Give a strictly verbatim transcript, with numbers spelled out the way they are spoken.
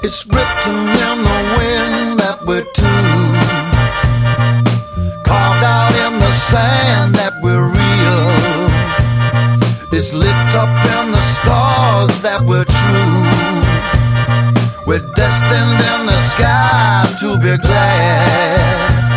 It's written in the wind that we're two, carved out in the sand that we're real. It's lit up in the stars that we're true. We're destined in the sky to be glad.